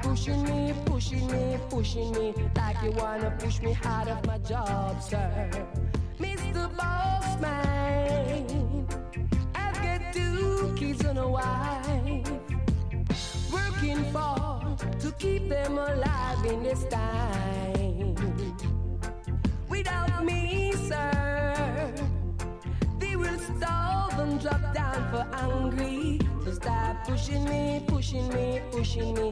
pushing me, like you wanna push me out of my job, sir. Mr. Bossman, I've got 2 kids and a wife, working for to keep them alive in this time. Without me, sir, they will starve and drop down for hungry. So stop pushing me,